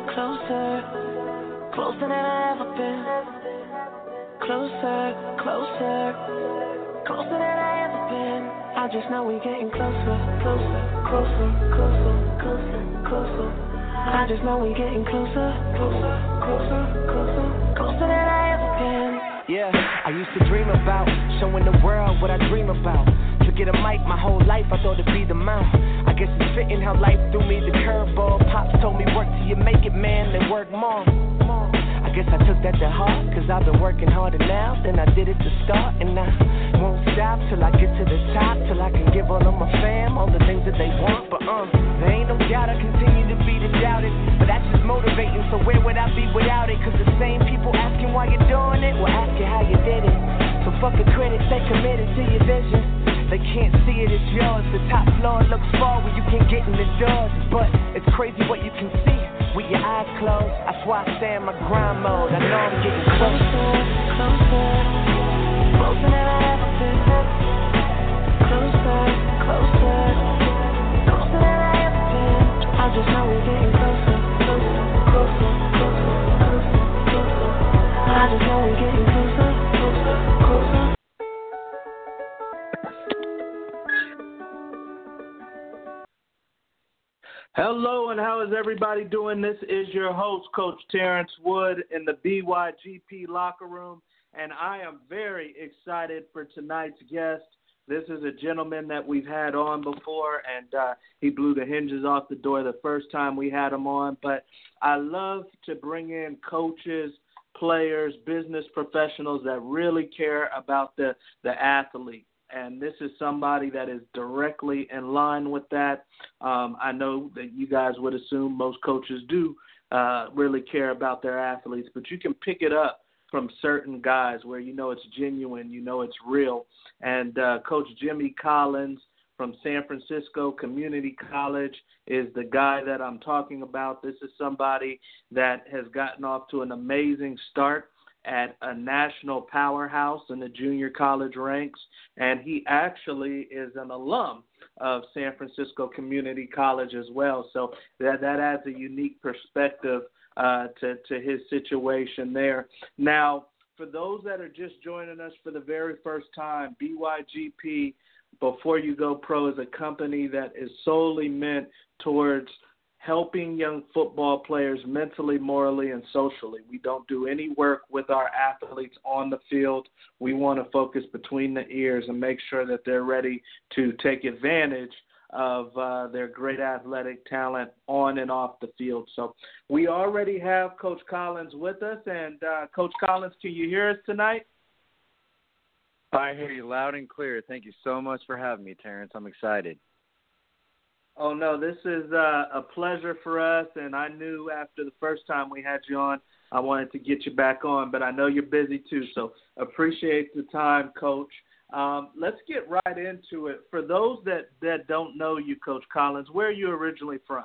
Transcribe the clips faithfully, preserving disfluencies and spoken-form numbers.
closer, closer than I ever been. Closer, closer, closer than I ever been. I just know we getting closer, closer, closer, closer, closer, closer. I just know we getting closer, closer, closer, closer, closer than I ever been. Yeah, I used to dream about showing the world what I dream about. To get a mic my whole life, I thought it'd be the mouth. I guess it's fitting how life threw me the curveball. Pops told me work till you make it, man, then work more. I guess I took that to heart, cause I've been working harder now than I did at the start. And I won't stop till I get to the top, till I can give all of my fam all the things that they want. But uh, there ain't no doubt I continue to be the doubted, but that's just motivating, so where would I be without it? Cause the same people asking why you're doing it will ask you how you did it. So fuck the critics, stay committed to your vision. They can't see it, it's yours. The top floor looks far when you can get in the doors. But it's crazy what you can see with your eyes closed. That's why I stay in my grind mode. I know I'm getting closer, closer, closer than I ever been. Closer, closer, closer than I ever been. I just know we're getting closer, closer, closer, closer, closer, closer. I just know we're getting closer, closer, closer. Hello, and how is everybody doing? This is your host, Coach Terrence Wood, in the B Y G P locker room, and I am very excited for tonight's guest. This is a gentleman that we've had on before, and uh, he blew the hinges off the door the first time we had him on, but I love to bring in coaches, players, business professionals that really care about the, the athlete. And this is somebody that is directly in line with that. Um, I know that you guys would assume most coaches do uh, really care about their athletes, but you can pick it up from certain guys where you know it's genuine, you know it's real. And uh, Coach Jimmy Collins from San Francisco Community College is the guy that I'm talking about. This is somebody that has gotten off to an amazing start at a national powerhouse in the junior college ranks, and he actually is an alum of San Francisco Community College as well. So that, that adds a unique perspective uh, to, to his situation there. Now, for those that are just joining us for the very first time, B Y G P, Before You Go Pro, is a company that is solely meant towards helping young football players mentally, morally, and socially. We don't do any work with our athletes on the field. We want to focus between the ears and make sure that they're ready to take advantage of uh, their great athletic talent on and off the field. So we already have Coach Collins with us. And, uh, Coach Collins, can you hear us tonight? I hear you loud and clear. Thank you so much for having me, Terrence. I'm excited. Oh, no, this is uh, a pleasure for us, and I knew after the first time we had you on, I wanted to get you back on, but I know you're busy too, so appreciate the time, Coach. Um, let's get right into it. For those that, that don't know you, Coach Collins, where are you originally from?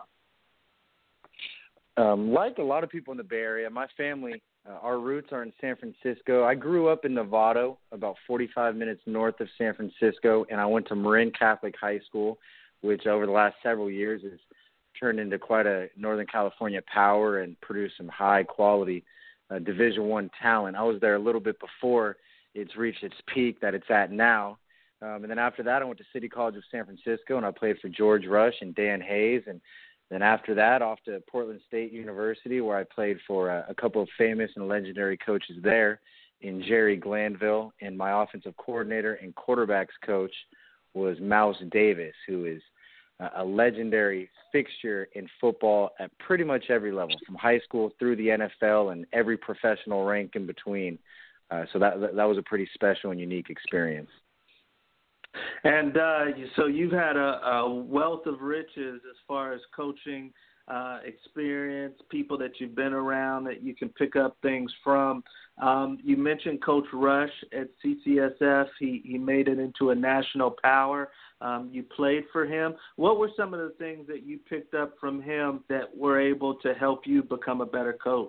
Um, like a lot of people in the Bay Area, my family, uh, our roots are in San Francisco. I grew up in Novato, about forty-five minutes north of San Francisco, and I went to Marin Catholic High School, which over the last several years has turned into quite a Northern California power and produced some high-quality uh, Division One talent. I was there a little bit before it's reached its peak that it's at now. Um, and then after that, I went to City College of San Francisco, and I played for George Rush and Dan Hayes. And then after that, off to Portland State University, where I played for a, a couple of famous and legendary coaches there in Jerry Glanville, and my offensive coordinator and quarterbacks coach was Mouse Davis, who is a legendary fixture in football at pretty much every level, from high school through the N F L and every professional rank in between. Uh, so that that was a pretty special and unique experience. And uh, so you've had a, a wealth of riches as far as coaching uh, experience, people that you've been around that you can pick up things from. Um, you mentioned Coach Rush at C C S F. He, he made it into a national power. Um, you played for him. What were some of the things that you picked up from him that were able to help you become a better coach?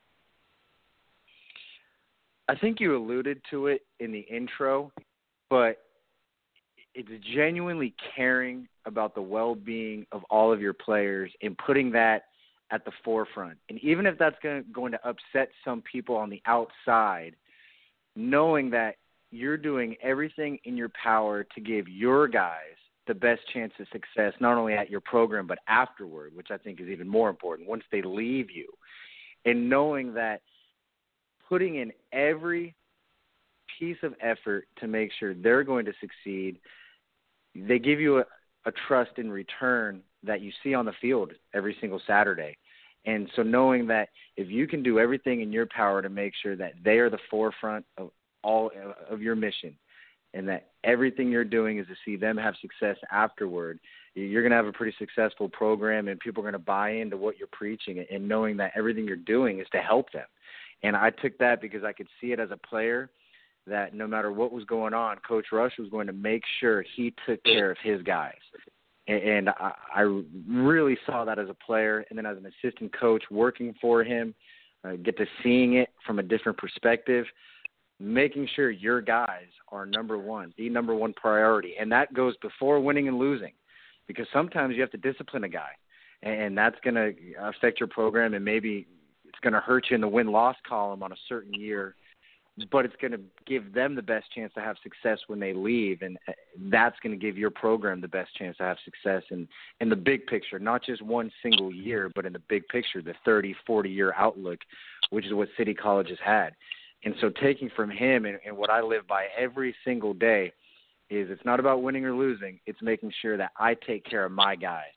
I think you alluded to it in the intro, but it's genuinely caring about the well-being of all of your players and putting that at the forefront. And even if that's going to, going to upset some people on the outside, knowing that you're doing everything in your power to give your guys the best chance of success, not only at your program, but afterward, which I think is even more important, once they leave you. And knowing that putting in every piece of effort to make sure they're going to succeed, they give you a, a trust in return that you see on the field every single Saturday. And so knowing that if you can do everything in your power to make sure that they are the forefront of all of your mission, and that everything you're doing is to see them have success afterward, you're going to have a pretty successful program, and people are going to buy into what you're preaching, and knowing that everything you're doing is to help them. And I took that because I could see it as a player, that no matter what was going on, Coach Rush was going to make sure he took care of his guys. And I, I really saw that as a player, and then as an assistant coach working for him, uh, get to seeing it from a different perspective, making sure your guys are number one, the number one priority. And that goes before winning and losing, because sometimes you have to discipline a guy, and that's going to affect your program, and maybe it's going to hurt you in the win-loss column on a certain year, but it's going to give them the best chance to have success when they leave, and that's going to give your program the best chance to have success in, in the big picture, not just one single year, but in the big picture, the thirty, forty-year outlook, which is what City College has had. And so taking from him, and, and what I live by every single day, is it's not about winning or losing. It's making sure that I take care of my guy.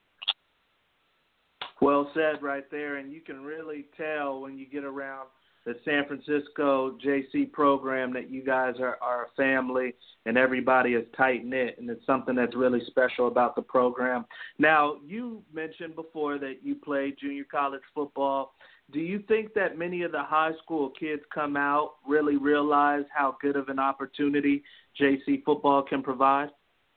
Well said right there, and you can really tell when you get around the San Francisco J C program that you guys are, are a family and everybody is tight-knit, and it's something that's really special about the program. Now, you mentioned before that you played junior college football. Do you think that many of the high school kids come out really realize how good of an opportunity J C football can provide?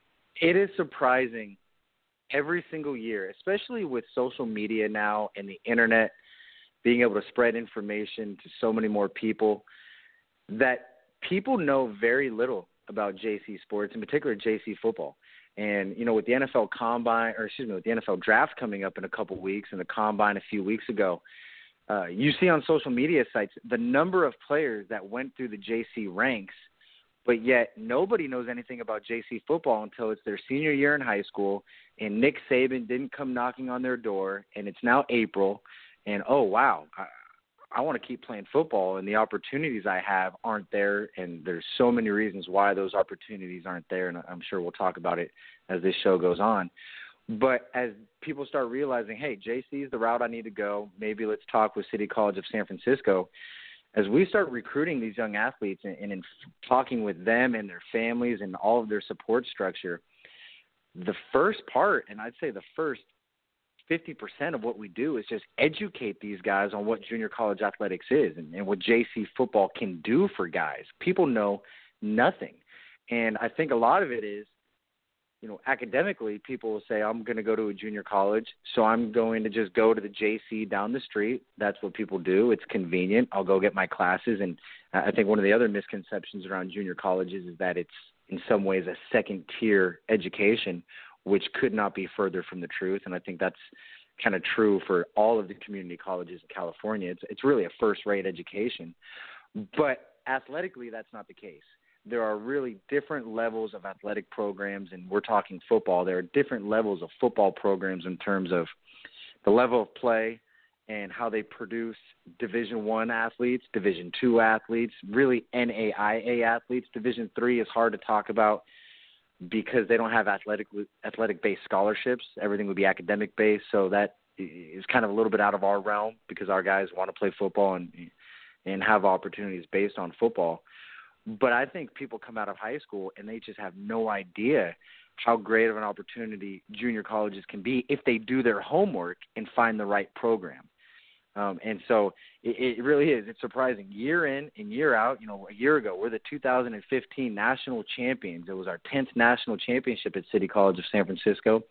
It is surprising every single year, especially with social media now and the internet, being able to spread information to so many more people, that people know very little about J C sports, in particular J C football. And, you know, with the N F L Combine, or excuse me, with the N F L Draft coming up in a couple weeks and the Combine a few weeks ago, uh, you see on social media sites the number of players that went through the J C ranks, but yet nobody knows anything about J C football until it's their senior year in high school, and Nick Saban didn't come knocking on their door, and it's now April, and, oh, wow, I, I want to keep playing football, and the opportunities I have aren't there, and there's so many reasons why those opportunities aren't there, and I'm sure we'll talk about it as this show goes on. But as people start realizing, hey, J C is the route I need to go, maybe let's talk with City College of San Francisco, as we start recruiting these young athletes and, and in talking with them and their families and all of their support structure, the first part, and I'd say the first fifty percent of what we do is just educate these guys on what junior college athletics is and, and what J C football can do for guys. People know nothing. And I think a lot of it is, you know, academically, people will say, I'm going to go to a junior college, so I'm going to just go to the J C down the street. That's what people do. It's convenient. I'll go get my classes. And I think one of the other misconceptions around junior colleges is that it's in some ways a second-tier education, which could not be further from the truth. And I think that's kind of true for all of the community colleges in California. It's, it's really a first-rate education. But athletically, that's not the case. There are really different levels of athletic programs, and we're talking football. There are different levels of football programs in terms of the level of play and how they produce Division One athletes, Division Two athletes, really N A I A athletes. Division Three is hard to talk about because they don't have athletic athletic-based scholarships. Everything would be academic-based, so that is kind of a little bit out of our realm because our guys want to play football and and have opportunities based on football. But I think people come out of high school and they just have no idea how great of an opportunity junior colleges can be if they do their homework and find the right program. Um, and so it, it really is. It's surprising. Year in and year out, you know, a year ago, we're the two thousand fifteen national champions. It was our tenth national championship at City College of San Francisco.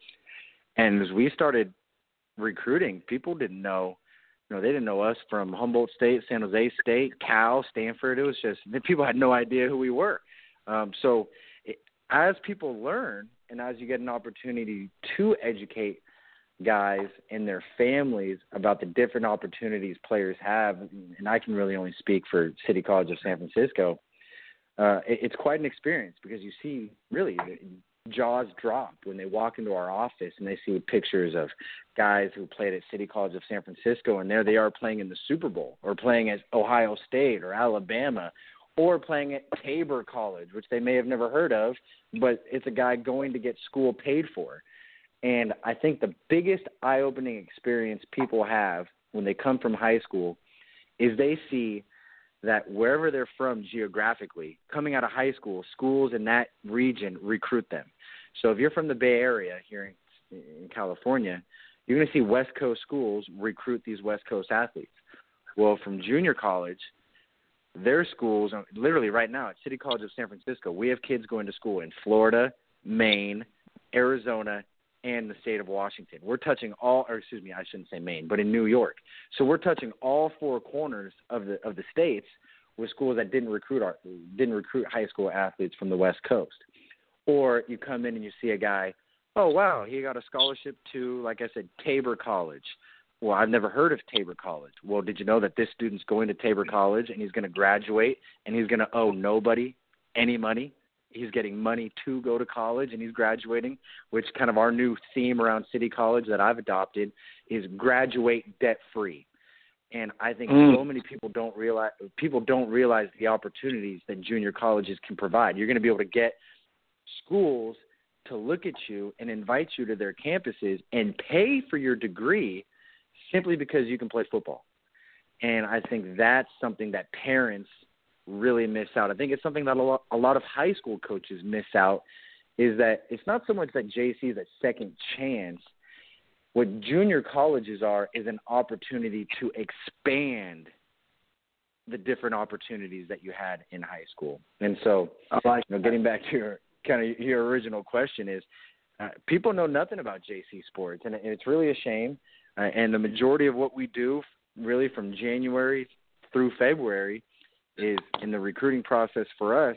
And as we started recruiting, people didn't know, you know, they didn't know us from Humboldt State, San Jose State, Cal, Stanford. It was just, people had no idea who we were. Um, so it, as people learn and as you get an opportunity to educate guys and their families about the different opportunities players have, and I can really only speak for City College of San Francisco, uh, it, it's quite an experience because you see really jaws drop when they walk into our office and they see pictures of guys who played at City College of San Francisco, and there they are playing in the Super Bowl or playing at Ohio State or Alabama or playing at Tabor College, which they may have never heard of, but it's a guy going to get school paid for. And I think the biggest eye-opening experience people have when they come from high school is they see that wherever they're from geographically, coming out of high school, schools in that region recruit them. So if you're from the Bay Area here in, in California, you're going to see West Coast schools recruit these West Coast athletes. Well, from junior college, their schools, literally right now at City College of San Francisco, we have kids going to school in Florida, Maine, Arizona, and the state of Washington. We're touching all, or excuse me, I shouldn't say Maine, but in New York. So we're touching all four corners of the of the states with schools that didn't recruit our, didn't recruit high school athletes from the West Coast. Or you come in and you see a guy, oh wow, he got a scholarship to, like I said, Tabor College. Well, I've never heard of Tabor College. Well, did you know that this student's going to Tabor College and he's going to graduate and he's going to owe nobody any money? He's getting money to go to college and he's graduating, which kind of our new theme around City College that I've adopted is graduate debt-free. And I think mm. so many people don't realize people don't realize the opportunities that junior colleges can provide. You're going to be able to get schools to look at you and invite you to their campuses and pay for your degree simply because you can play football. And I think that's something that parents really miss out. I think it's something that a lot, a lot of high school coaches miss out, is that it's not so much that J C is a second chance. What junior colleges are is an opportunity to expand the different opportunities that you had in high school. And so, you know, getting back to your kind of your original question is, uh, people know nothing about J C sports, and it's really a shame. Uh, and the majority of what we do, really from January through February, is in the recruiting process for us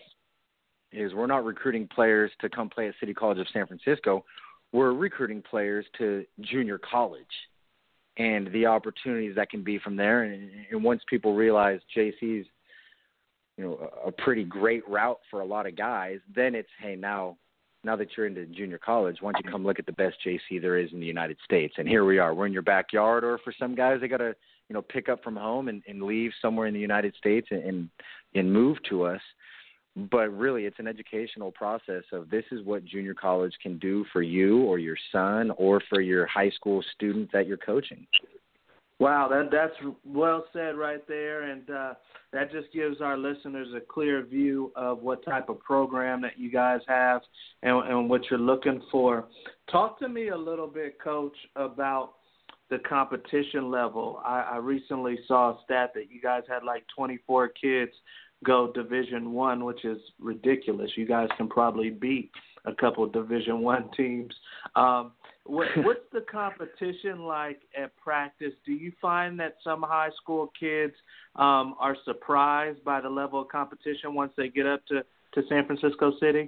is we're not recruiting players to come play at City College of San Francisco. We're recruiting players to junior college and the opportunities that can be from there. And, and once people realize J C's, you know, a pretty great route for a lot of guys, then it's, hey, now, now that you're into junior college, why don't you come look at the best J C there is in the United States? And here we are. We're in your backyard, or for some guys, they got to, you know, pick up from home and, and leave somewhere in the United States and, and and move to us. But really, it's an educational process of this is what junior college can do for you or your son or for your high school student that you're coaching. Wow, that that's well said right there, and uh, that just gives our listeners a clear view of what type of program that you guys have and, and what you're looking for. Talk to me a little bit, Coach, about the competition level. I, I recently saw a stat that you guys had like twenty-four kids go Division One, which is ridiculous. You guys can probably beat a couple of Division One teams. Um, what, what's the competition like at practice? Do you find that some high school kids um, are surprised by the level of competition once they get up to, to San Francisco City?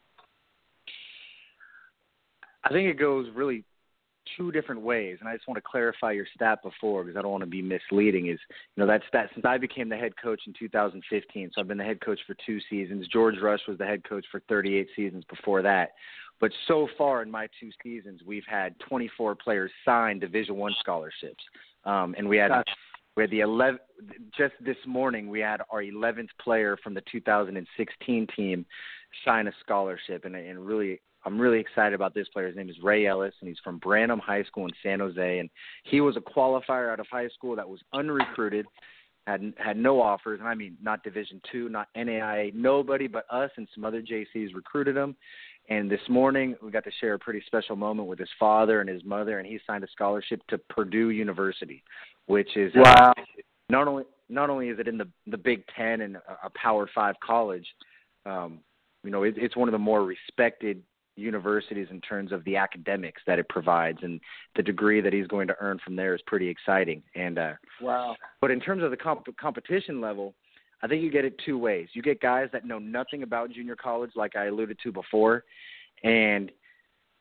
I think it goes really two different ways, and I just want to clarify your stat before because I don't want to be misleading, is, you know, that stat, since I became the head coach in two thousand fifteen, so I've been the head coach for two seasons. George Rush was the head coach for thirty-eight seasons before that. But so far in my two seasons, we've had twenty-four players sign Division One scholarships. Um, and we had gotcha. we had the eleven just this morning, we had our eleventh player from the two thousand sixteen team sign a scholarship, and, and really I'm really excited about this player. His name is Ray Ellis, and he's from Branham High School in San Jose. And he was a qualifier out of high school that was unrecruited, had had no offers. And I mean, not Division Two, not N A I A, nobody but us and some other J Cs recruited him. And this morning, we got to share a pretty special moment with his father and his mother, and he signed a scholarship to Purdue University, which is wow. uh, not only not only is it in the the Big Ten and a, a Power Five college, um, you know, it, it's one of the more respected universities in terms of the academics that it provides, and the degree that he's going to earn from there is pretty exciting. And uh, wow. But in terms of the comp- competition level, I think you get it two ways. You get guys that know nothing about junior college, like I alluded to before, and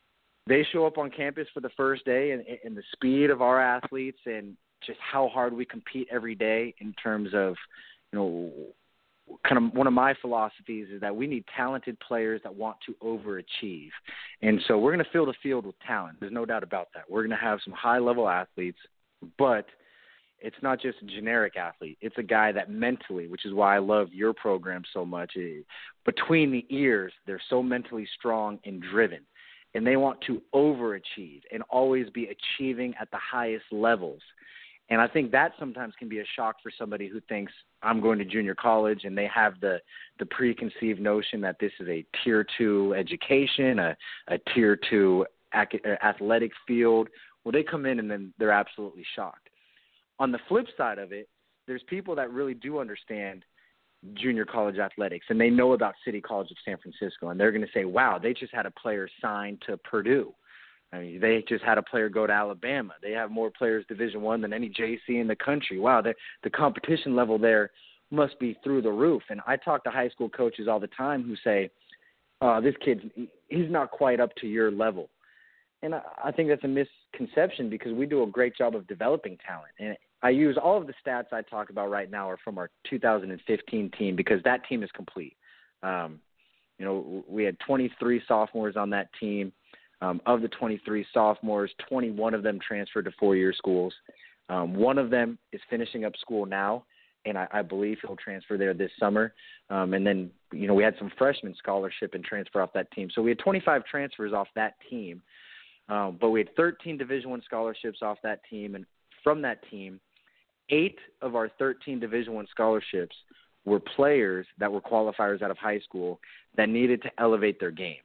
they show up on campus for the first day, and, and the speed of our athletes and just how hard we compete every day in terms of, you know, kind of one of my philosophies is that we need talented players that want to overachieve. And so we're going to fill the field with talent. There's no doubt about that. We're going to have some high-level athletes, but it's not just a generic athlete. It's a guy that mentally, which is why I love your program so much, between the ears, they're so mentally strong and driven. And they want to overachieve and always be achieving at the highest levels. And I think that sometimes can be a shock for somebody who thinks I'm going to junior college and they have the, the preconceived notion that this is a tier two education, a, a tier two ac- athletic field. Well, they come in and then they're absolutely shocked. On the flip side of it, there's people that really do understand junior college athletics, and they know about City College of San Francisco, and they're going to say, wow, they just had a player signed to Purdue. I mean, they just had a player go to Alabama. They have more players Division One than any J C in the country. Wow, the competition level there must be through the roof. And I talk to high school coaches all the time who say, uh, this kid, he's not quite up to your level. And I, I think that's a misconception because we do a great job of developing talent. And I use all of the stats I talk about right now are from our two thousand fifteen team because that team is complete. Um, you know, we had twenty-three sophomores on that team. Um, of the twenty-three sophomores, twenty-one of them transferred to four-year schools. Um, one of them is finishing up school now, and I, I believe he'll transfer there this summer. Um, and then, you know, we had some freshman scholarship and transfer off that team. So we had twenty-five transfers off that team, um, but we had thirteen Division One scholarships off that team. And from that team, eight of our thirteen Division One scholarships were players that were qualifiers out of high school that needed to elevate their game.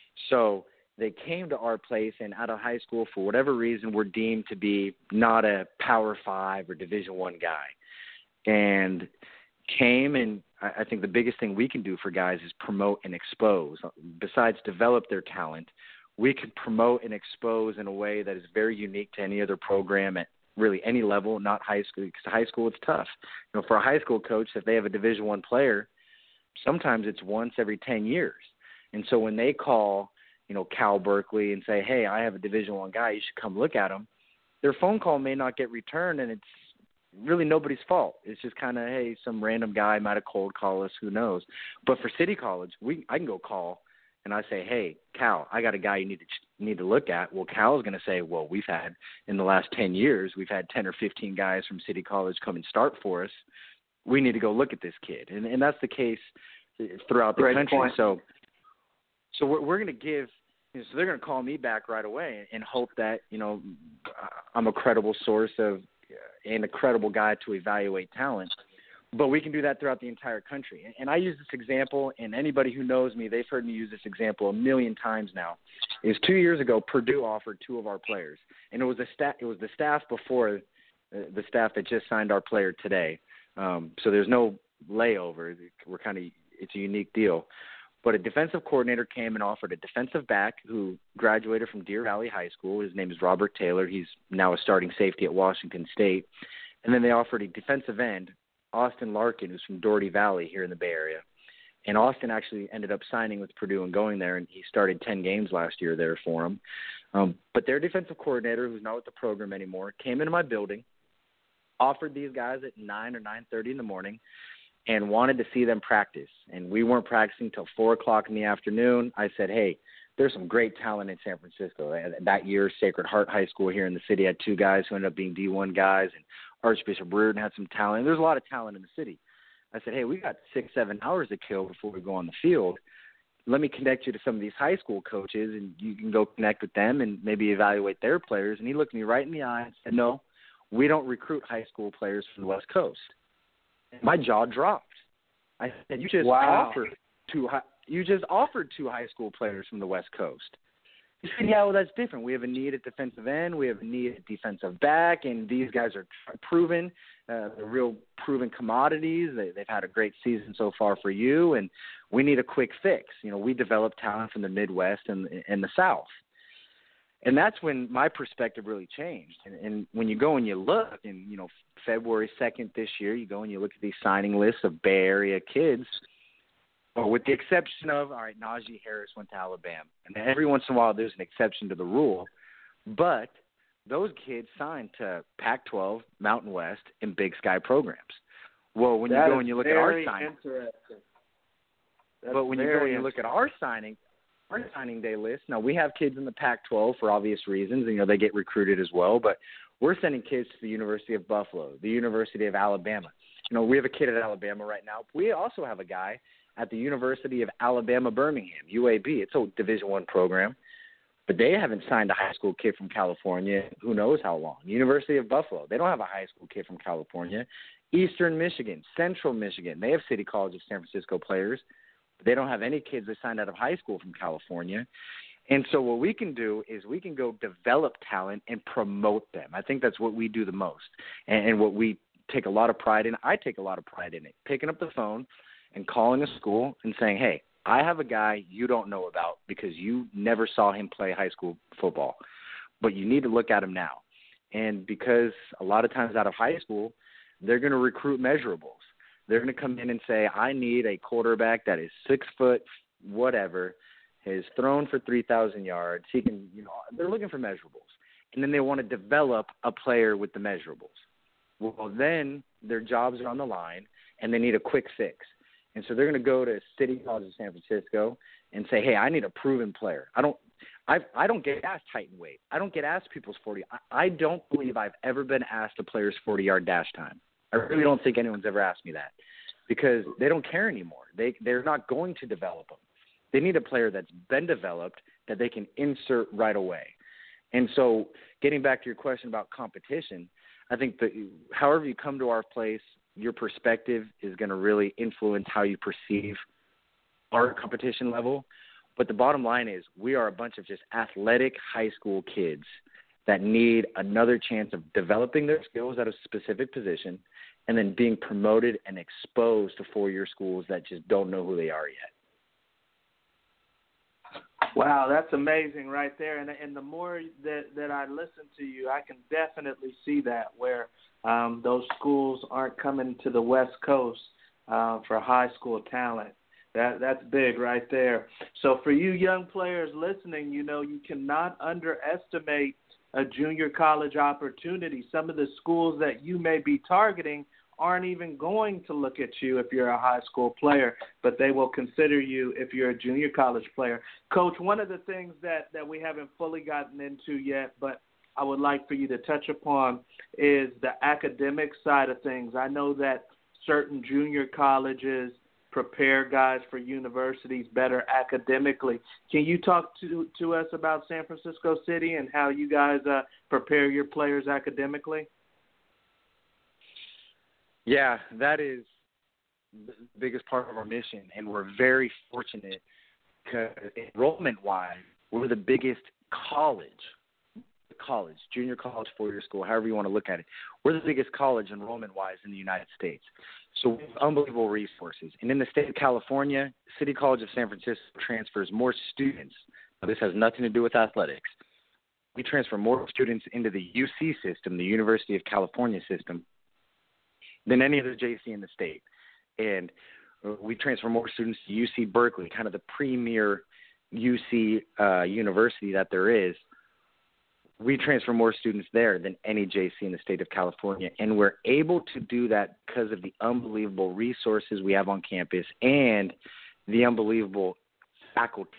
So they came to our place and out of high school, for whatever reason, were deemed to be not a Power Five or Division One guy, and came. And I think the biggest thing we can do for guys is promote and expose. Besides develop their talent, we can promote and expose in a way that is very unique to any other program at really any level, not high school. Because high school, it's tough. You know, for a high school coach, if they have a Division One player, sometimes it's once every ten years. And so when they call, you know, Cal Berkeley and say, hey, I have a Division One guy, you should come look at him, their phone call may not get returned, and it's really nobody's fault. It's just kind of, hey, some random guy might have cold called us, who knows. But for City College, we I can go call, and I say, hey, Cal, I got a guy you need to need to look at. Well, Cal's going to say, well, we've had, in the last ten years, we've had ten or fifteen guys from City College come and start for us. We need to go look at this kid. And, and that's the case throughout the Great country. point. So, so we're, we're going to give – so they're going to call me back right away and hope that, you know, I'm a credible source of and a credible guy to evaluate talent. But we can do that throughout the entire country. And I use this example, and anybody who knows me, they've heard me use this example a million times now. It was two years ago, Purdue offered two of our players. And it was, a sta- it was the staff before the staff that just signed our player today. Um, so there's no layover. We're kind of – it's a unique deal. But a defensive coordinator came and offered a defensive back who graduated from Deer Valley High School. His name is Robert Taylor. He's now a starting safety at Washington State. And then they offered a defensive end, Austin Larkin, who's from Doherty Valley here in the Bay Area. And Austin actually ended up signing with Purdue and going there, and he started ten games last year there for him. Um, but their defensive coordinator, who's not with the program anymore, came into my building, offered these guys at nine or nine thirty in the morning, and wanted to see them practice. And we weren't practicing till four o'clock in the afternoon. I said, hey, there's some great talent in San Francisco. That year, Sacred Heart High School here in the city had two guys who ended up being D one guys, and Archbishop Reardon had some talent. There's a lot of talent in the city. I said, hey, we got six, seven hours to kill before we go on the field. Let me connect you to some of these high school coaches, and you can go connect with them and maybe evaluate their players. And he looked me right in the eye and said, no, we don't recruit high school players from the West Coast. My jaw dropped. I said, "You just wow. offered two. High, you just offered two high school players from the West Coast." He said, "Yeah, well, that's different. We have a need at defensive end. We have a need at defensive back, and these guys are proven. Uh, they're real proven commodities. They, they've had a great season so far for you, and we need a quick fix. You know, we develop talent from the Midwest and and the South." And that's when my perspective really changed. And, and when you go and you look, and, you know, February second this year, you go and you look at these signing lists of Bay Area kids, Well, with the exception of, all right, Najee Harris went to Alabama. And every once in a while there's an exception to the rule. But those kids signed to Pac twelve, Mountain West, and Big Sky programs. Well, when that you go and you look at our signing, but when you go and you look at our signing, our signing day list, now we have kids in the Pac twelve for obvious reasons, and, you know, they get recruited as well, but we're sending kids to the University of Buffalo, the University of Alabama. You know, we have a kid at Alabama right now. We also have a guy at the University of Alabama, Birmingham, U A B. It's a Division One program, but they haven't signed a high school kid from California who knows how long. University of Buffalo, they don't have a high school kid from California. Eastern Michigan, Central Michigan, they have City College of San Francisco players. They don't have any kids that signed out of high school from California. And so what we can do is we can go develop talent and promote them. I think that's what we do the most and, and what we take a lot of pride in. I take a lot of pride in it, picking up the phone and calling a school and saying, hey, I have a guy you don't know about because you never saw him play high school football, but you need to look at him now. And because a lot of times out of high school, they're going to recruit measurables. They're going to come in and say, I need a quarterback that is six foot, whatever, has thrown for three thousand yards. He can, you know, they're looking for measurables. And then they want to develop a player with the measurables. Well, then their jobs are on the line and they need a quick fix. And so they're going to go to City College of San Francisco and say, hey, I need a proven player. I don't, I, I don't get asked height and weight. I don't get asked people's forty. I, I don't believe I've ever been asked a player's forty-yard dash time. I really don't think anyone's ever asked me that because they don't care anymore. They, they're not going to develop them. They need a player that's been developed that they can insert right away. And so getting back to your question about competition, I think that however you come to our place, your perspective is going to really influence how you perceive our competition level. But the bottom line is we are a bunch of just athletic high school kids that need another chance of developing their skills at a specific position and then being promoted and exposed to four-year schools that just don't know who they are yet. Wow, that's amazing right there. And and the more that, that I listen to you, I can definitely see that where um, those schools aren't coming to the West Coast uh, for high school talent. That That's big right there. So for you young players listening, you know, you cannot underestimate a junior college opportunity. Some of the schools that you may be targeting aren't even going to look at you if you're a high school player, but they will consider you if you're a junior college player. Coach, one of the things that, that we haven't fully gotten into yet, but I would like for you to touch upon is the academic side of things. I know that certain junior colleges prepare guys for universities better academically. Can you talk to, to us about San Francisco City and how you guys uh, prepare your players academically? Yeah, that is the biggest part of our mission, and we're very fortunate because enrollment-wise, we're the biggest college, college, junior college, four-year school, however you want to look at it. We're the biggest college enrollment-wise in the United States. So we have unbelievable resources. And in the state of California, City College of San Francisco transfers more students. Now, this has nothing to do with athletics. We transfer more students into the U C system, the University of California system, than any other J C in the state. And we transfer more students to U C Berkeley, kind of the premier U C uh, university that there is. We transfer more students there than any J C in the state of California. And we're able to do that because of the unbelievable resources we have on campus and the unbelievable faculty.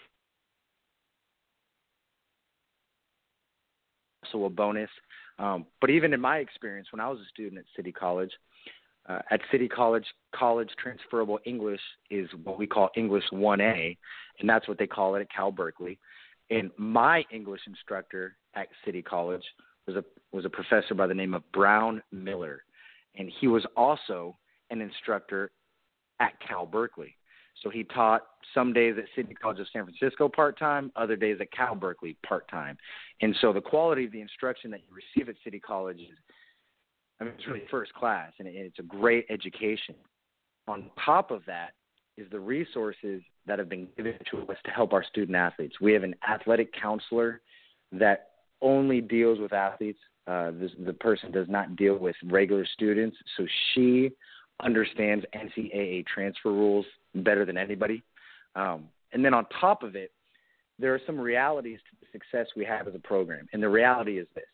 So a bonus. Um, but even in my experience, when I was a student at City College, uh, at City College, college transferable English is what we call English one A, and that's what they call it at Cal Berkeley. And my English instructor at City College was a was a professor by the name of Brown Miller, and he was also an instructor at Cal Berkeley. So he taught some days at City College of San Francisco part-time, other days at Cal Berkeley part-time. And so the quality of the instruction that you receive at City College is, I mean, it's really first class, and it's a great education. On top of that is the resources that have been given to us to help our student athletes. We have an athletic counselor that only deals with athletes. Uh, this, the person does not deal with regular students, so she understands N C double A transfer rules better than anybody. Um, and then on top of it, there are some realities to the success we have as a program. And the reality is this.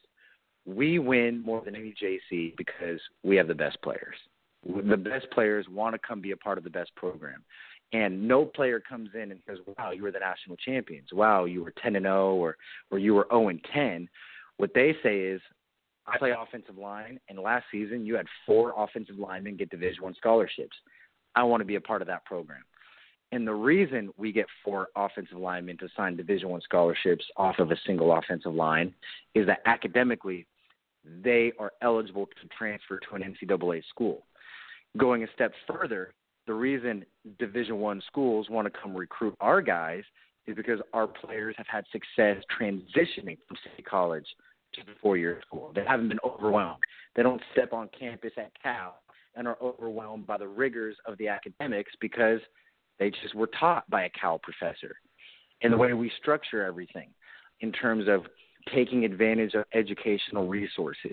We win more than any J C because we have the best players. The best players want to come be a part of the best program. And no player comes in and says, wow, you were the national champions. Wow, you were ten and oh or, or you were oh and ten. What they say is, I play offensive line, and last season you had four offensive linemen get Division I scholarships. I want to be a part of that program. And the reason we get four offensive linemen to sign Division I scholarships off of a single offensive line is that academically they are eligible to transfer to an N C double A school. Going a step further, the reason Division I schools want to come recruit our guys is because our players have had success transitioning from City College to the four-year school. They haven't been overwhelmed. They don't step on campus at Cal and are overwhelmed by the rigors of the academics because they just were taught by a Cal professor. And the way we structure everything in terms of taking advantage of educational resources,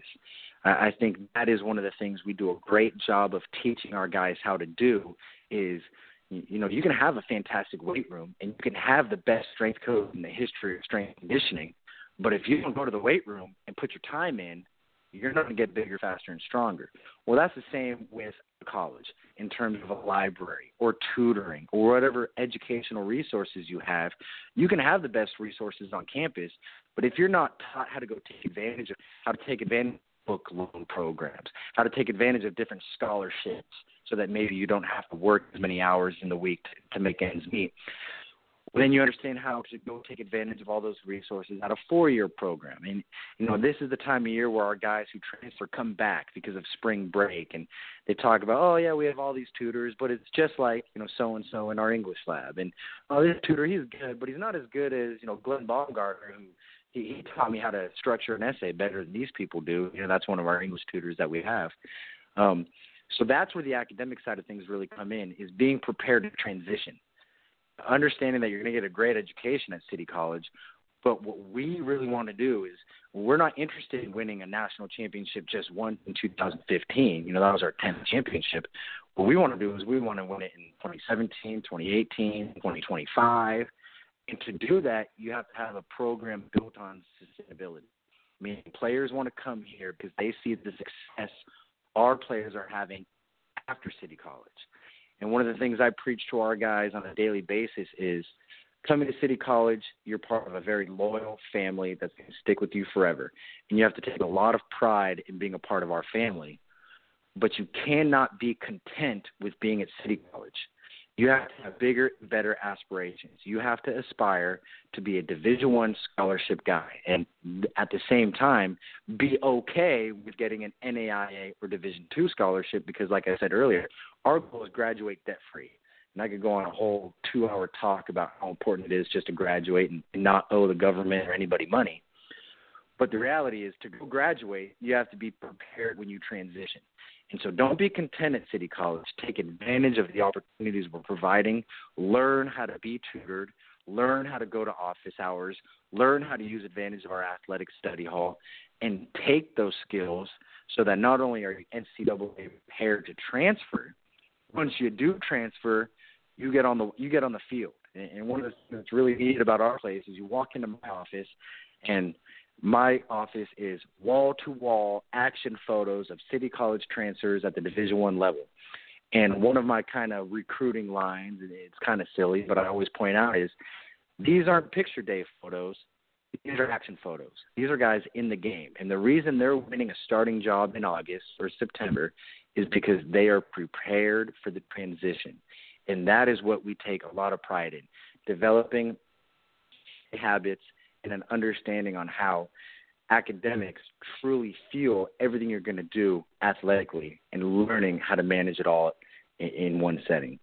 I think that is one of the things we do a great job of teaching our guys how to do is, you know, you can have a fantastic weight room and you can have the best strength coach in the history of strength conditioning, but if you don't go to the weight room and put your time in, you're not going to get bigger, faster, and stronger. Well, that's the same with college in terms of a library or tutoring or whatever educational resources you have. You can have the best resources on campus, but if you're not taught how to go take advantage of how to take advantage of book loan programs, how to take advantage of different scholarships so that maybe you don't have to work as many hours in the week to, to make ends meet, then you understand how to go take advantage of all those resources at a four-year program. And, you know, this is the time of year where our guys who transfer come back because of spring break, and they talk about, oh, yeah, we have all these tutors, but it's just like, you know, so-and-so in our English lab. And, oh, this tutor, he's good, but he's not as good as, you know, Glenn Baumgartner, who he, he taught me how to structure an essay better than these people do. You know, that's one of our English tutors that we have. Um, so that's where the academic side of things really come in, is being prepared to transition. Understanding that you're going to get a great education at City College, but what we really want to do is we're not interested in winning a national championship just once in two thousand fifteen. You know, that was our tenth championship. What we want to do is we want to win it in twenty seventeen, twenty eighteen, twenty twenty-five. And to do that, you have to have a program built on sustainability. I mean, players want to come here because they see the success our players are having after City College. And one of the things I preach to our guys on a daily basis is coming to City College, you're part of a very loyal family that's going to stick with you forever. And you have to take a lot of pride in being a part of our family. But you cannot be content with being at City College. You have to have bigger, better aspirations. You have to aspire to be a Division I scholarship guy, and at the same time, be okay with getting an N A I A or Division two scholarship because, like I said earlier, our goal is graduate debt-free. And I could go on a whole two-hour talk about how important it is just to graduate and not owe the government or anybody money. But the reality is, to go graduate, you have to be prepared when you transition. And so don't be content at City College. Take advantage of the opportunities we're providing. Learn how to be tutored. Learn how to go to office hours. Learn how to use advantage of our athletic study hall. And take those skills so that not only are you N C double A prepared to transfer, once you do transfer, you get on the you get on the field. And one of the things that's really neat about our place is you walk into my office, and my office is wall-to-wall action photos of City College transfers at the Division I level. And one of my kind of recruiting lines, and it's kind of silly, but I always point out, is these aren't picture day photos. These are action photos. These are guys in the game. And the reason they're winning a starting job in August or September is because they are prepared for the transition. And that is what we take a lot of pride in, developing habits and an understanding on how academics truly fuel everything you're going to do athletically and learning how to manage it all in, in one setting.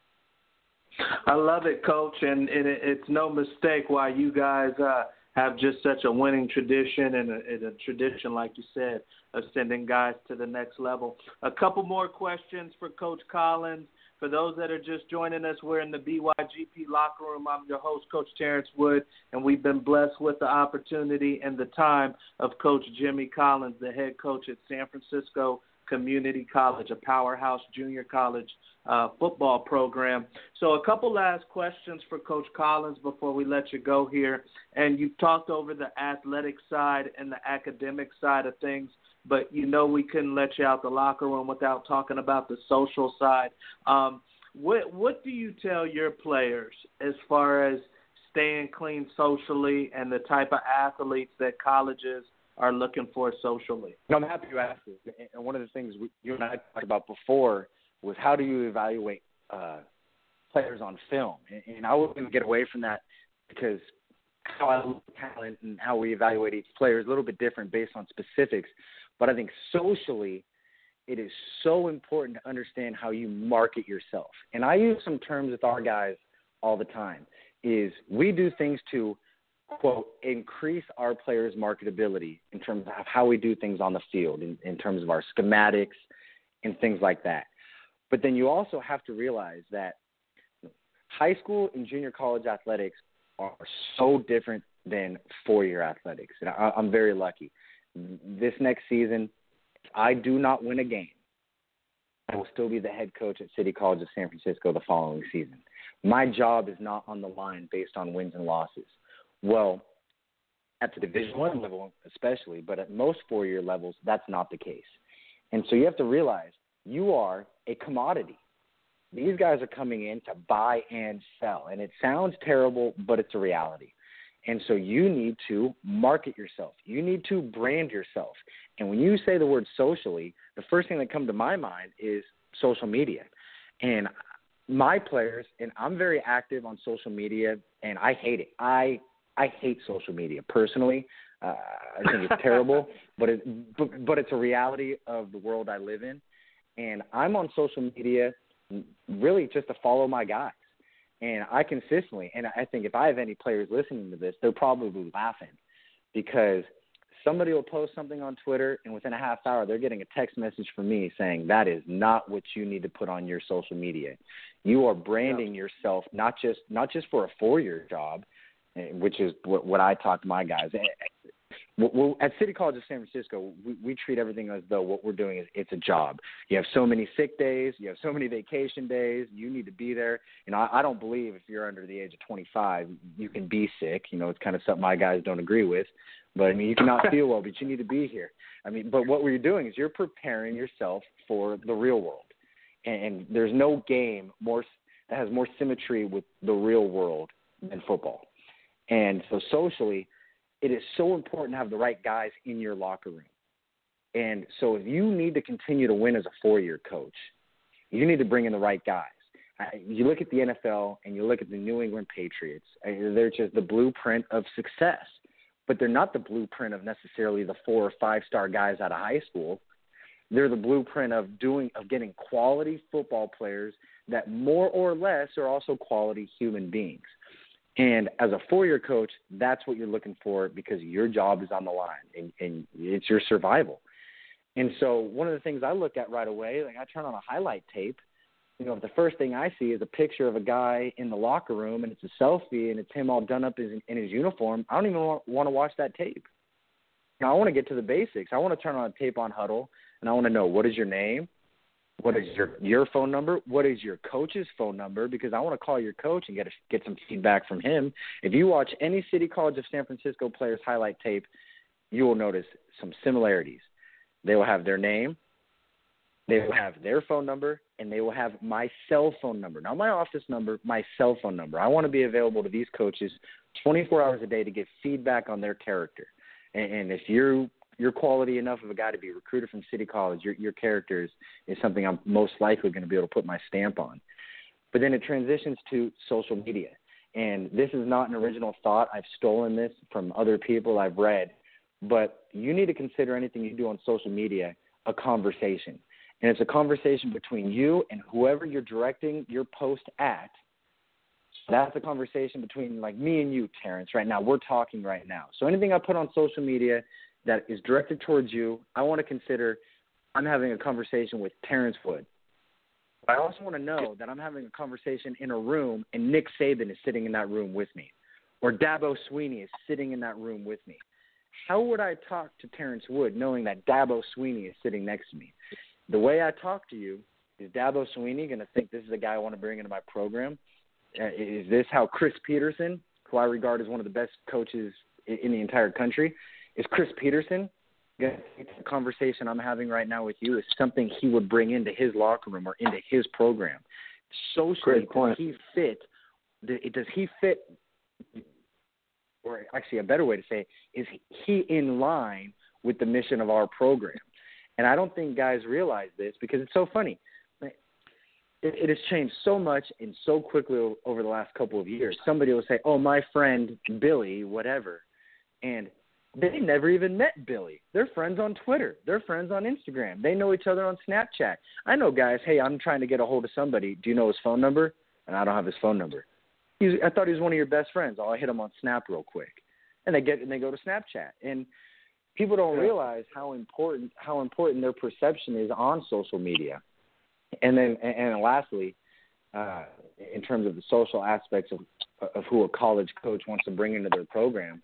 I love it, Coach, and it, it's no mistake why you guys uh, have just such a winning tradition and a, and a tradition, like you said, of sending guys to the next level. A couple more questions for Coach Collins. For those that are just joining us, we're in the B Y G P locker room. I'm your host, Coach Terrence Wood, and we've been blessed with the opportunity and the time of Coach Jimmy Collins, the head coach at San Francisco community college, a powerhouse junior college uh, football program. So a couple last questions for Coach Collins before we let you go here. And you've talked over the athletic side and the academic side of things, but you know we couldn't let you out the locker room without talking about the social side. Um, what what do you tell your players as far as staying clean socially and the type of athletes that colleges are looking for socially? No, I'm happy you asked this. And one of the things we, you and I talked about before was how do you evaluate uh, players on film? And, and I wouldn't get away from that because how I look at talent and how we evaluate each player is a little bit different based on specifics. But I think socially, it is so important to understand how you market yourself. And I use some terms with our guys all the time, is we do things to, quote, increase our players' marketability in terms of how we do things on the field, in, in terms of our schematics and things like that. But then you also have to realize that high school and junior college athletics are so different than four-year athletics. And I, I'm very lucky. This next season, if I do not win a game, I will still be the head coach at City College of San Francisco the following season. My job is not on the line based on wins and losses. Well, at the Division One level especially, but at most four-year levels, that's not the case. And so you have to realize you are a commodity. These guys are coming in to buy and sell. And it sounds terrible, but it's a reality. And so you need to market yourself. You need to brand yourself. And when you say the word socially, the first thing that comes to my mind is social media. And my players, and I'm very active on social media, and I hate it. I I hate social media personally. Uh, I think it's terrible, but, it, but but it's a reality of the world I live in. And I'm on social media really just to follow my guys. And I consistently, and I think if I have any players listening to this, they're probably laughing because somebody will post something on Twitter, and within a half hour, they're getting a text message from me saying that is not what you need to put on your social media. You are branding yeah. yourself not just not just for a four-year job, which is what, what I talk to my guys. Well, at City College of San Francisco, we, we treat everything as though what we're doing is it's a job. You have so many sick days. You have so many vacation days. You need to be there. You know, I, I don't believe if you're under the age of twenty-five, you can be sick. You know, it's kind of something my guys don't agree with. But, I mean, you cannot feel well, but you need to be here. I mean, but what we're doing is you're preparing yourself for the real world. And, and there's no game more that has more symmetry with the real world than football. And so socially, it is so important to have the right guys in your locker room. And so if you need to continue to win as a four-year coach, you need to bring in the right guys. You look at the N F L and you look at the New England Patriots, they're just the blueprint of success. But they're not the blueprint of necessarily the four or five-star guys out of high school. They're the blueprint of doing of getting quality football players that more or less are also quality human beings. And as a four-year coach, that's what you're looking for because your job is on the line and, and it's your survival. And so one of the things I look at right away, like I turn on a highlight tape, you know, if the first thing I see is a picture of a guy in the locker room and it's a selfie and it's him all done up in, in his uniform, I don't even want, want to watch that tape. Now, I want to get to the basics. I want to turn on a tape on Huddle, and I want to know what is your name, what is your your phone number, what is your coach's phone number, because I want to call your coach and get a, get some feedback from him. If you watch any City College of San Francisco players' highlight tape, you will notice some similarities. They will have their name, they will have their phone number, and they will have my cell phone number. Not my office number, my cell phone number. I want to be available to these coaches twenty-four hours a day to get feedback on their character. And, and if you're, you're quality enough of a guy to be recruited from City College, your, your character is, is something I'm most likely going to be able to put my stamp on. But then it transitions to social media. And this is not an original thought. I've stolen this from other people I've read. But you need to consider anything you do on social media a conversation. And it's a conversation between you and whoever you're directing your post at. That's a conversation between, like, me and you, Terrence, right now. We're talking right now. So anything I put on social media that is directed towards you, I want to consider I'm having a conversation with Terrence Wood. But I also want to know that I'm having a conversation in a room and Nick Saban is sitting in that room with me, or Dabo Swinney is sitting in that room with me. How would I talk to Terrence Wood knowing that Dabo Swinney is sitting next to me? the way I talk to you, is Dabo Swinney going to think this is a guy I want to bring into my program? Uh, is this how Chris Peterson, who I regard as one of the best coaches in, in the entire country, is Chris Peterson going to think the conversation I'm having right now with you is something he would bring into his locker room or into his program? Socially, does he fit? Does he fit? Or actually, a better way to say it, is he in line with the mission of our program? And I don't think guys realize this because it's so funny. It, it has changed so much and so quickly over the last couple of years. Somebody will say, oh, my friend Billy, whatever. And they never even met Billy. They're friends on Twitter. They're friends on Instagram. They know each other on Snapchat. I know guys, hey, I'm trying to get a hold of somebody. Do you know his phone number? And I don't have his phone number. He's, I thought he was one of your best friends. I'll hit him on Snap real quick. And they get and they go to Snapchat. And people don't realize how important how important their perception is on social media. And then and, and lastly, uh, in terms of the social aspects of of who a college coach wants to bring into their program,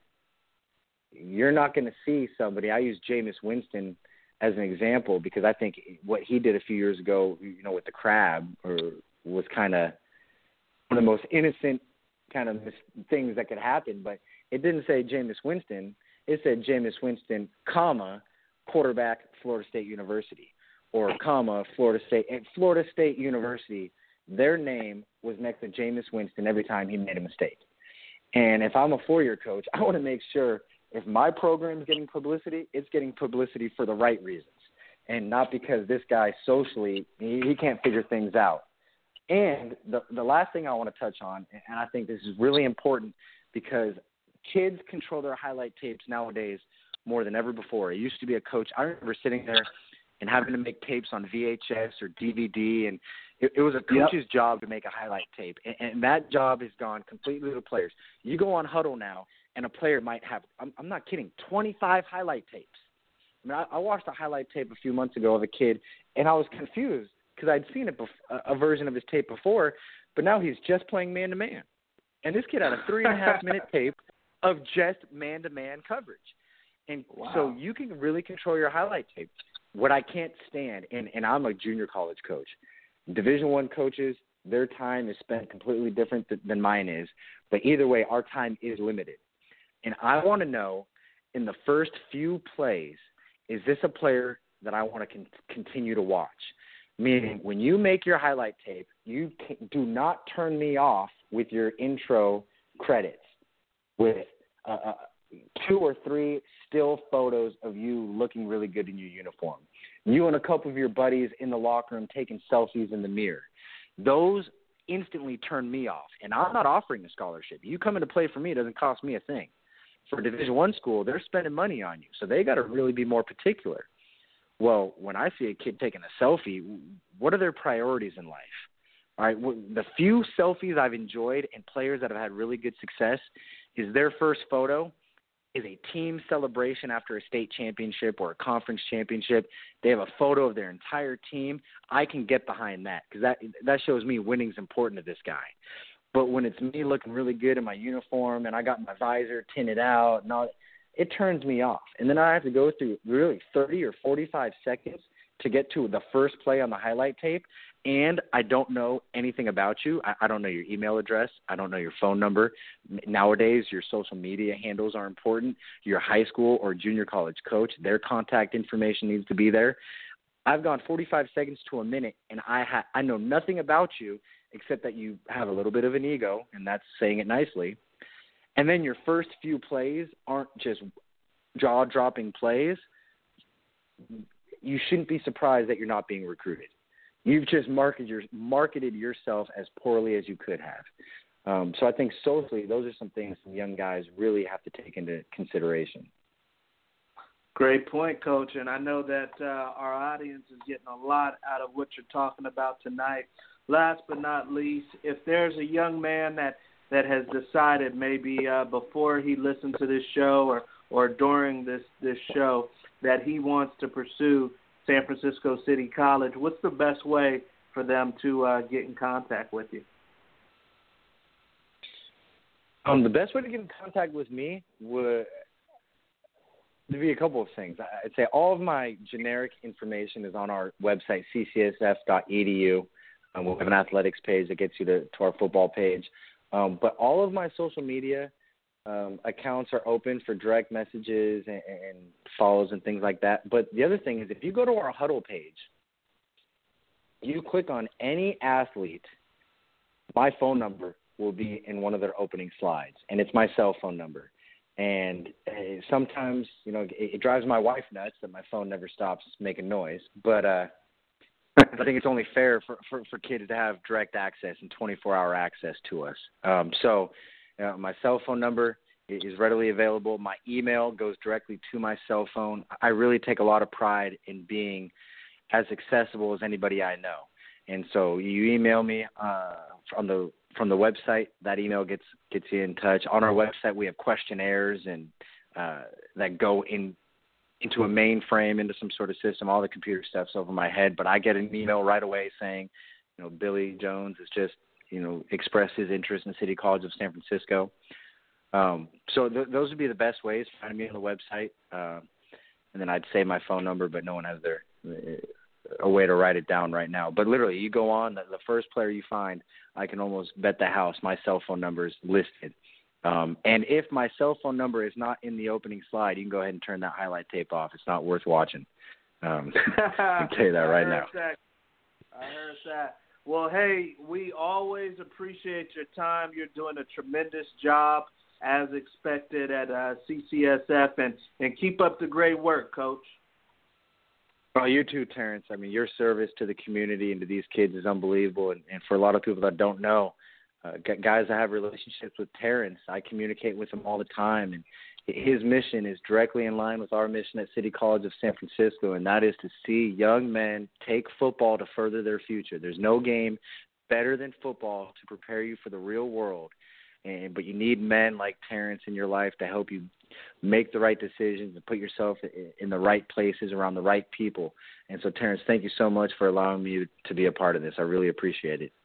you're not going to see somebody. I use Jameis Winston as an example because I think what he did a few years ago, you know, with the crab, or was kind of one of the most innocent kind of things that could happen. But it didn't say Jameis Winston. It said Jameis Winston, comma, quarterback, Florida State University, or comma, Florida State. At Florida State University, their name was next to Jameis Winston every time he made a mistake. And if I'm a four-year coach, I want to make sure if my program is getting publicity, it's getting publicity for the right reasons, and not because this guy socially, he, he can't figure things out. And the the last thing I want to touch on, and I think this is really important because kids control their highlight tapes nowadays more than ever before. I used to be a coach. I remember sitting there and having to make tapes on V H S or D V D, and it, it was a coach's yep. job to make a highlight tape, and, and that job has gone completely to the players. You go on Huddle now, and a player might have, I'm, I'm not kidding, twenty-five highlight tapes. I mean, I, I watched a highlight tape a few months ago of a kid, and I was confused because I'd seen it bef- a version of his tape before, but now he's just playing man-to-man. And this kid had a three-and-a-half-minute tape of just man-to-man coverage. And wow. so you can really control your highlight tape. What I can't stand, and, and I'm a junior college coach, Division I coaches, their time is spent completely different th- than mine is. But either way, our time is limited. And I want to know, in the first few plays, is this a player that I want to con- continue to watch? Meaning, when you make your highlight tape, you can, do not turn me off with your intro credits with uh, uh, two or three still photos of you looking really good in your uniform. You and a couple of your buddies in the locker room taking selfies in the mirror. Those instantly turn me off, and I'm not offering a scholarship. You coming to play for me doesn't cost me a thing. For a Division I school, they're spending money on you, so they got to really be more particular. Well, when I see a kid taking a selfie, what are their priorities in life? All right, the few selfies I've enjoyed and players that have had really good success is their first photo is a team celebration after a state championship or a conference championship. They have a photo of their entire team. I can get behind that because that that shows me winning's important to this guy. But when it's me looking really good in my uniform and I got my visor tinted out and all, it turns me off. And then I have to go through really thirty or forty-five seconds to get to the first play on the highlight tape, and I don't know anything about you. I, I don't know your email address. I don't know your phone number. Nowadays, your social media handles are important. Your high school or junior college coach, their contact information needs to be there. I've gone forty-five seconds to a minute, and I ha- I know nothing about you except that you have a little bit of an ego, and that's saying it nicely. And then your first few plays aren't just jaw-dropping plays. You shouldn't be surprised that you're not being recruited. You've just marketed, your, marketed yourself as poorly as you could have. Um, so I think socially, those are some things some young guys really have to take into consideration. Great point, Coach. And I know that uh, our audience is getting a lot out of what you're talking about tonight. Last but not least, if there's a young man that, that has decided maybe uh, before he listened to this show or, or during this, this show that he wants to pursue San Francisco City College, what's the best way for them to uh, get in contact with you? Um, the best way to get in contact with me would there'd be a couple of things. I'd say all of my generic information is on our website, c c s f dot e d u. Um, we have an athletics page that gets you to, to our football page. Um, but all of my social media um, accounts are open for direct messages and, and follows and things like that. But the other thing is, if you go to our huddle page, you click on any athlete, my phone number will be in one of their opening slides, and it's my cell phone number. And uh, sometimes, you know, it, it drives my wife nuts that my phone never stops making noise. But uh, I think it's only fair for, for, for kids to have direct access and twenty-four hour access to us. Um, so uh, my cell phone number is readily available. My email goes directly to my cell phone. I really take a lot of pride in being as accessible as anybody I know. And so you email me uh, from the from the website. That email gets gets you in touch. On our website, we have questionnaires and uh, that go in into a mainframe, into some sort of system. All the computer stuff's over my head, but I get an email right away saying, you know, Billy Jones has just, you know, expressed his interest in City College of San Francisco. Um, so th- those would be the best ways. Find me on the website, uh, and then I'd say my phone number, but no one has their a way to write it down right now. But literally, you go on, the, the first player you find, I can almost bet the house my cell phone number is listed. Um, and if my cell phone number is not in the opening slide, you can go ahead and turn that highlight tape off. It's not worth watching. Um, I can tell you that right now. That. I heard that. Well, hey, we always appreciate your time. You're doing a tremendous job, as expected, at uh, C C S F, and, and keep up the great work, Coach. Well, you too, Terrence. I mean, your service to the community and to these kids is unbelievable. And, and for a lot of people that don't know, uh, guys that have relationships with Terrence, I communicate with him all the time. And his mission is directly in line with our mission at City College of San Francisco, and that is to see young men take football to further their future. There's no game better than football to prepare you for the real world. And, but you need men like Terrence in your life to help you make the right decisions and put yourself in the right places around the right people. And so, Terrence, thank you so much for allowing me to be a part of this. I really appreciate it.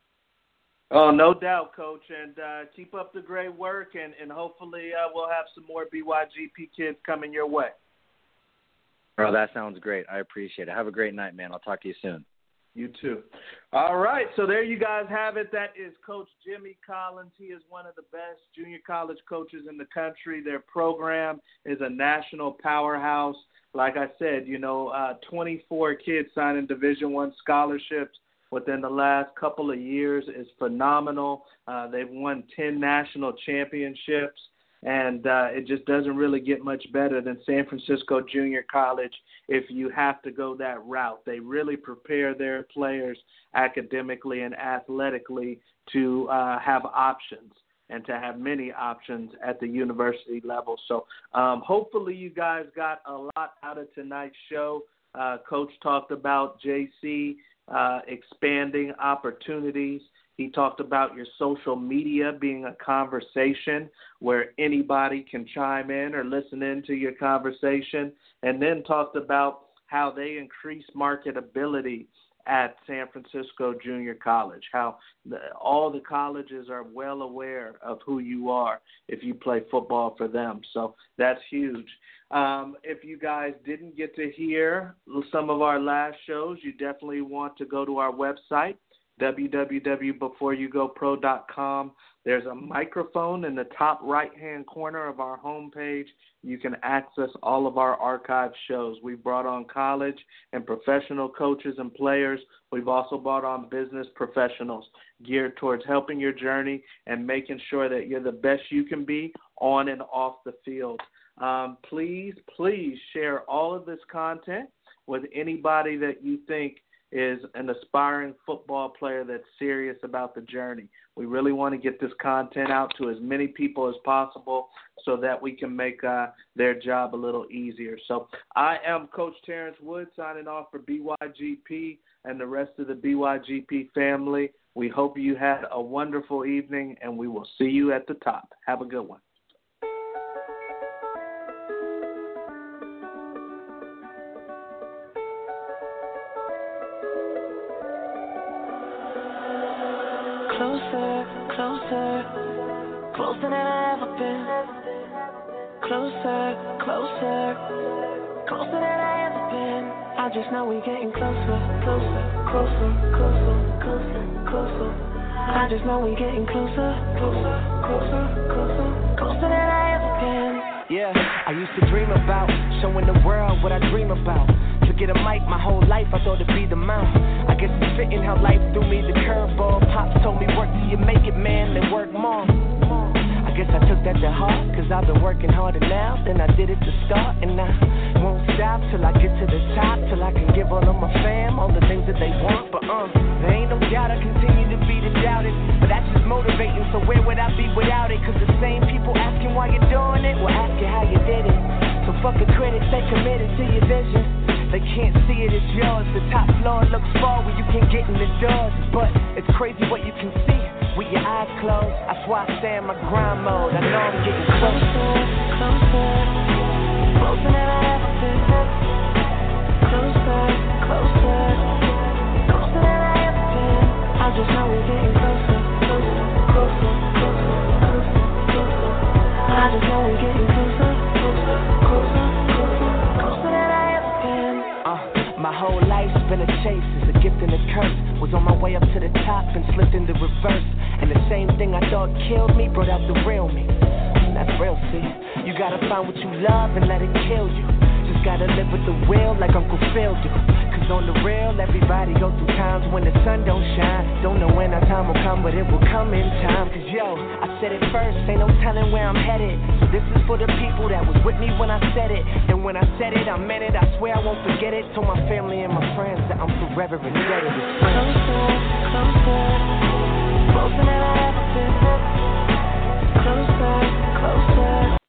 Oh, no doubt, Coach. And uh, keep up the great work, and, and hopefully uh, we'll have some more B Y G P kids coming your way. Well, that sounds great. I appreciate it. Have a great night, man. I'll talk to you soon. You too. All right, so there you guys have it. That is Coach Jimmy Collins. He is one of the best junior college coaches in the country. Their program is a national powerhouse. Like I said, you know, uh, twenty-four kids signing Division I scholarships within the last couple of years is phenomenal. Uh, they've won ten national championships. And uh, it just doesn't really get much better than San Francisco Junior College if you have to go that route. They really prepare their players academically and athletically to uh, have options and to have many options at the university level. So um, hopefully you guys got a lot out of tonight's show. Uh, Coach talked about J C uh, expanding opportunities. He talked about your social media being a conversation where anybody can chime in or listen in to your conversation, and then talked about how they increase marketability at San Francisco Junior College, how the, all the colleges are well aware of who you are if you play football for them. So that's huge. Um, if you guys didn't get to hear some of our last shows, you definitely want to go to our website, w w w dot before you go pro dot com. There's a microphone in the top right-hand corner of our homepage. You can access all of our archived shows. We've brought on college and professional coaches and players. We've also brought on business professionals geared towards helping your journey and making sure that you're the best you can be on and off the field. Um, please, please share all of this content with anybody that you think is an aspiring football player that's serious about the journey. We really want to get this content out to as many people as possible so that we can make uh, their job a little easier. So I am Coach Terrence Wood signing off for B Y G P and the rest of the B Y G P family. We hope you had a wonderful evening, and we will see you at the top. Have a good one. Closer, closer, closer than I've ever been. closer, closer, closer than I ever been. I just know we getting closer, closer, closer, closer, closer, closer. I just know we getting closer, closer, closer, closer, closer than I ever been. Yeah, I used to dream about showing the world what I dream about. To get a mic my whole life, I thought it'd be the mouth. I guess it's fitting how life threw me the curveball. Pops told me work till you make it, man, then work more. I guess I took that to heart, cause I've been working harder now than I did at the start. And I won't stop till I get to the top, till I can give all of my fam all the things that they want. But um, there ain't no doubt I continue to be the doubted, but that's just motivating, so where would I be without it? Cause the same people asking why you're doing it will ask you how you did it. So fuck the critics, stay committed to your vision. They can't see it, it's yours. The top floor looks far when you can get in the doors, but it's crazy what you can see with your eyes closed. That's why I stay in my grind mode. I know I'm getting closer, closer, closer than I ever been. Closer, closer, closer than I ever been. I just know we're getting closer, closer, closer, closer, closer, closer. I just know we're getting closer, closer, closer, closer, closer than I ever been. Uh, my whole life's been a chase, it's a gift and a curse. Was on my way up to the top and slipped into reverse. And the same thing I thought killed me brought out the real me. That's real, see. You gotta find what you love and let it kill you. Just gotta live with the will like Uncle Phil do. Cause on the real, everybody go through times when the sun don't shine. Don't know when our time will come, but it will come in time. Cause yo, I said it first, ain't no telling where I'm headed. So this is for the people that was with me when I said it. And when I said it, I meant it, I swear I won't forget it. Told my family and my friends that I'm forever indebted as friends. Closer, closer, closer than I ever been. Closer, closer,